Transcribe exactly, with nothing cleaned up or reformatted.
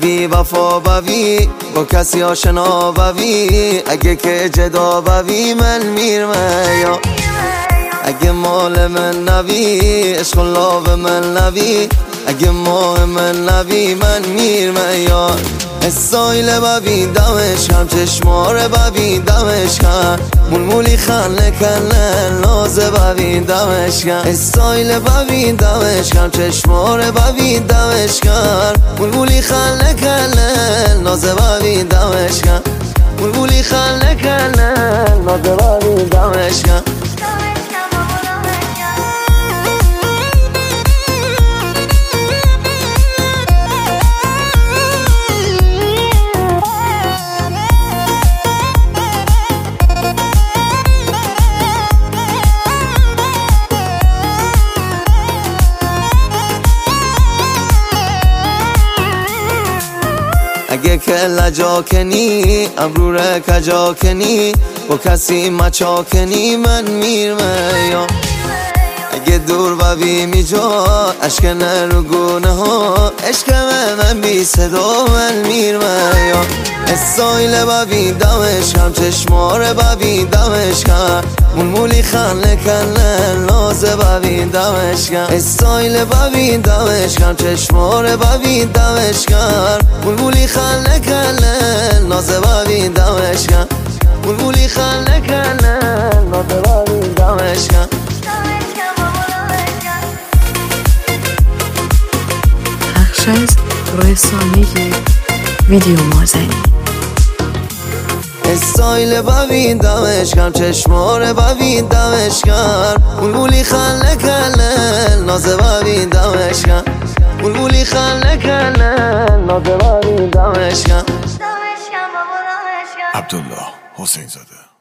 بی وفا بوی با کسی آشنا بوی اگه که جدا بوی من میرمه یا اگه مال من نبی عشق الله به من نبی اگه ماه من نبی من میرمه یا استایل ببین دمش کم چشماره ببین دمش کم مولمولی خنه کنه نازه ببین دمش کم استایل ببین دمش کم چشماره ببین دمش کم مولمولی خنه کنه نازه ببین دمش کم مولمولی خنه کنه نازه ببین دمش کم اگه که لجا کنی ابروره کجا کنی با کسی مچا کنی من میرمه یا اگه دور ببی می جا عشق نرگونه ها عشق من بی صدا من میرمه یا استایل ببین دمش کم چشماره ببین دمش کم مولمولی خنه کنه نازه ببین دمش کم استایل ببین دمش کم چشماره ببین دمش کم مولمولی خنه کنه نازه ببین دمش کم مولمولی خنه کنه نازه ببین دمش کم پخش از رسانه ویدیو مازنی استایل ببین دمش کم چشماره ببین دمش کم مولمولی خنه کنه نازه ببین دمش کم مولمولی خنه کنه نازه ببین دمش کم عبدالله حسین زاده.